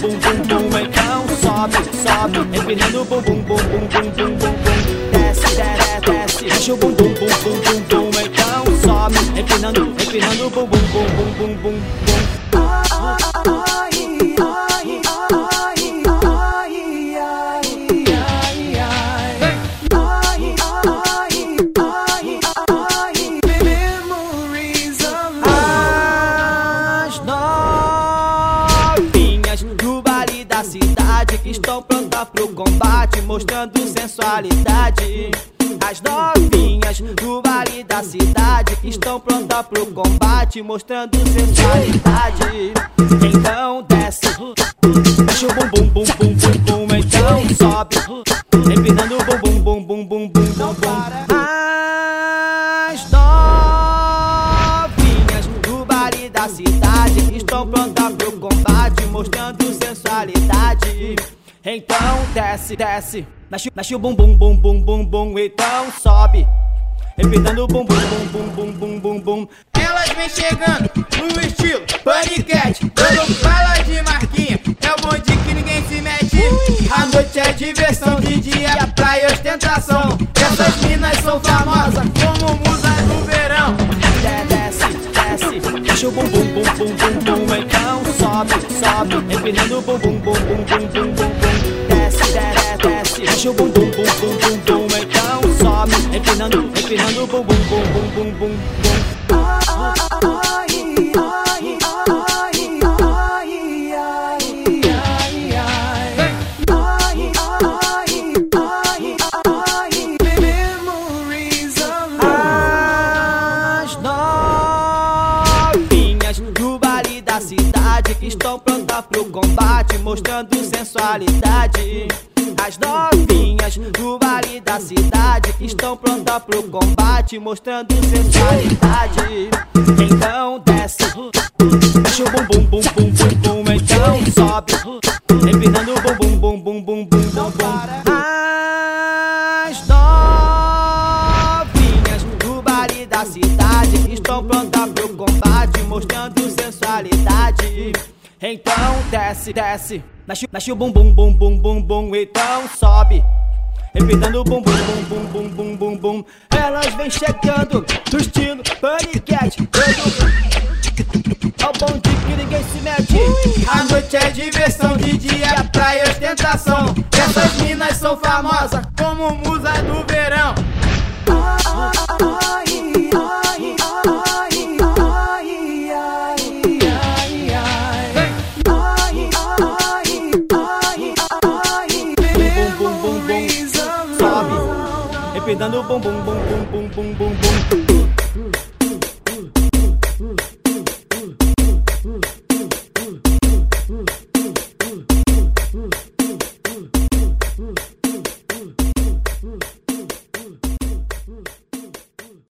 bum bum bum. Então sobe, sobe, empinando o bumbum bum bum bum bum bum bum. Desce, desce, desce, mexe o bumbum bum bum bum bum. Então sobe, empinando, empinando o bumbum bum bum bum bum bum. Cidade que estão prontas pro combate, mostrando sensualidade. As novinhas do vale da cidade que estão prontas pro combate, mostrando sensualidade. Então desce, mexe o bumbum bum bum bum bum. Então sobe, empinando o bumbum bum bum bum bum bum bum. As novinhas do vale da cidade que estão prontas pro combate, mostrando sensualidade. Então desce, desce, mexe o bumbum bum bum bum bum. Então sobe, empinando o bumbum bum bum bum bum bum bum. Elas vem chegando no estilo paniquete, todo fala de marquinha, é o bonde que ninguém se mete. A noite é diversão, de dia é praia e ostentação. Essas minas são famosas como musas do verão. Desce, desce, mexe o bumbum bum bum bum bum. Então sobe, sobe, empinando o bumbum bum bum bum bum bum. Desce, desce, desce, mexe o bumbum bum bum bum bum. Então sobe, empinando, empinando o bumbum bum bum bum bum bum. Cidade que estão prontas pro combate, mostrando sensualidade. As novinhas do vale da cidade que estão prontas pro combate, mostrando sensualidade. Então desce, mexe o bumbum bum bum bum bum. Então sobe, empinando o bumbum bum bum bum bum bum bum. As novinhas do vale da cidade que estão prontas pro combate, mostrando sensualidade. Então desce, desce, mexe o bumbum bum bum bum bum. Então sobe, empinando o bumbum bum bum bum bum bum bum. Elas vem chegando no estilo paniquete, é o bonde que ninguém se mete. A noite é diversão, de dia é praia e ostentação. Essas minas são famosas como musa do verão. Empinando o bumbum bum bum bum bum bum bum.